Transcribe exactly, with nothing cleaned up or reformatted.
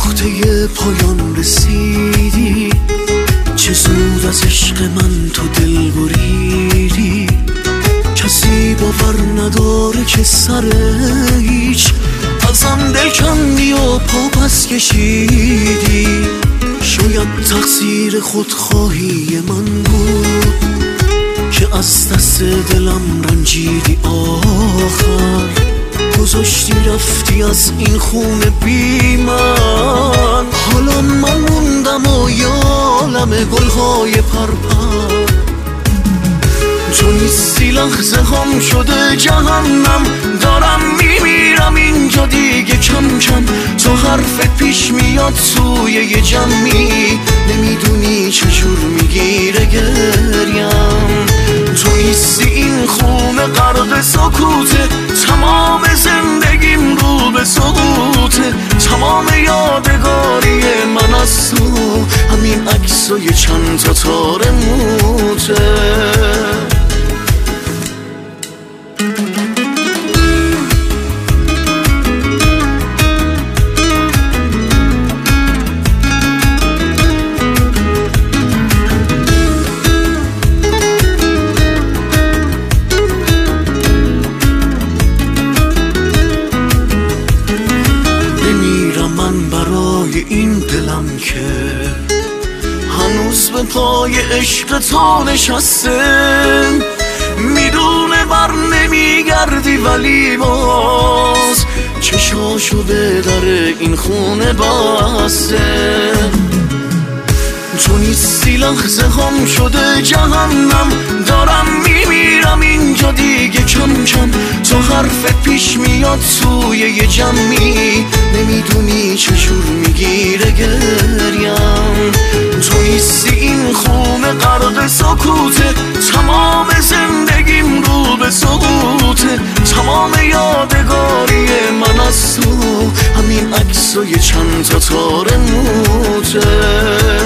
نقطه پایان رسیدی، چه زود از عشق من تو دل بریدی. کسی باور نداره که سر هیچ ازم دل کندی و پا پس کشیدی. شاید تقصیر خودخواهی من بود که از دست دلم رنجیدی. آخر گذاشتی رفتی از این خونه بی من. حالا من موندم و یالم گلهای پرپر. تو نیستی لحظه هم شده جهنم، دارم میمیرم اینجا دیگه کم کم. تو حرفت پیش میاد توی یه جمعی، نمیدونی چجور میگیره گریم. تو نیستی این خونه غرق سکوته، تمام زندگیم رو به سقوطه. تمام یادگاری من از تو همین عکسای چند تا تار موته. این دلم که هنوز به پای عشق تو نشسته، میدونه بر نمیگردی ولی باز چشاشو به در این خونه بسته. تو نیستی لحظه هم شده جهنم، دارم میمیرم اینجا دیگه کم کم. تو حرفت پیش میاد توی یه جمعی، نمیدونی چجور میگیره گریم. تو نیستی این خونه غرق سکوته، تمام زندگیم رو به سقوطه. تمام یادگاری من از تو همین عکسای چند تا تار موته.